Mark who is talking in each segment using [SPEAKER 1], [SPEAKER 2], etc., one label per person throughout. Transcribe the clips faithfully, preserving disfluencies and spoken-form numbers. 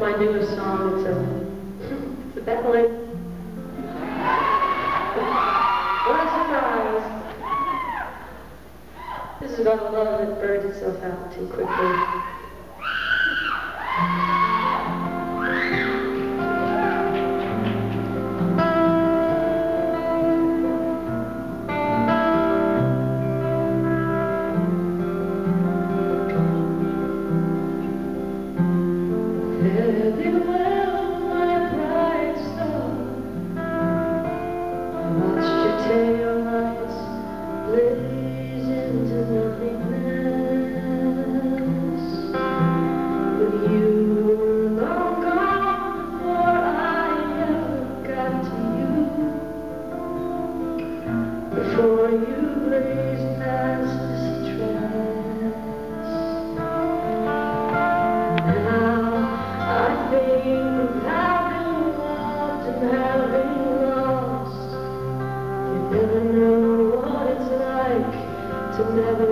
[SPEAKER 1] my newest song. It's a, it's a ballad. What a surprise. This is about a love that burned itself out too quickly. Before you blazed past this trance, now I think of having loved and having lost. You never know what it's like to never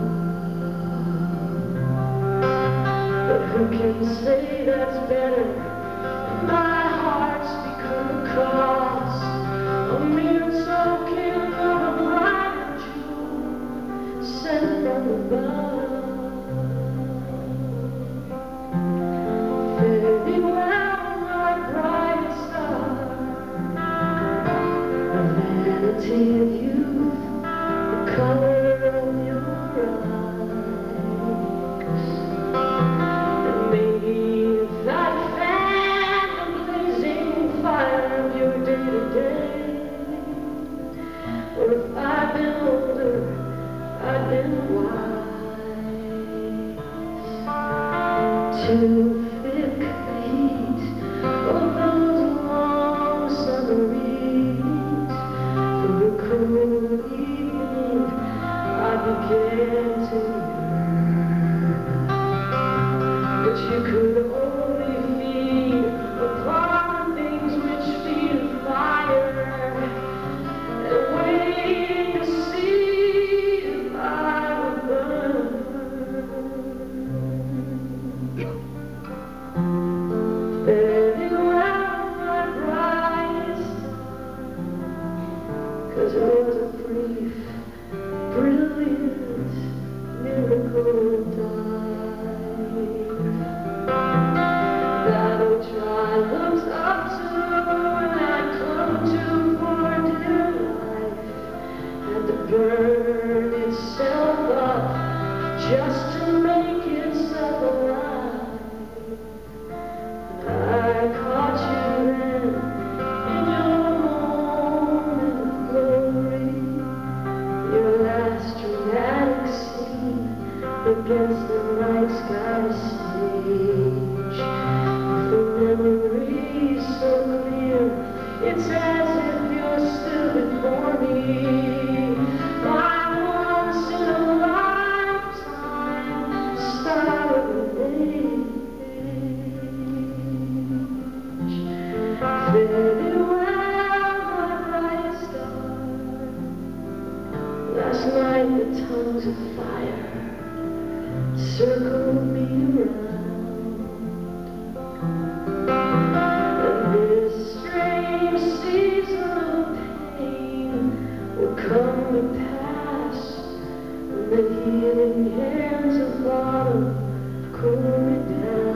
[SPEAKER 1] love. But who can say that's better? My heart's become a cause, a mere token of a brighter jewel sent from above. Very well, my bright star, the vanity of youth, the color of your eyes. And maybe if I fan the blazing fire of your day-to-day, or if I'd been older, I'd been wise to thick the heat of those long summer evenings. In the cool evening, I began to yearn, but you could only feed upon the things which feed fire. Waiting to see if I would burn. Very well, my bright star, 'cause it was a brief, brilliant miracle dive that old triumphs up to when I clung to for dear life. To burn itself up just to make itself alive. And I caught you then in your moment of glory, your last dramatic scene against the night sky stage. The memory so clear, it's as if you're still before me. Very well, my bright star. Last night the tongues of fire circled me around, and this strange season of pain will come to pass when the healing hands of autumn cool me down.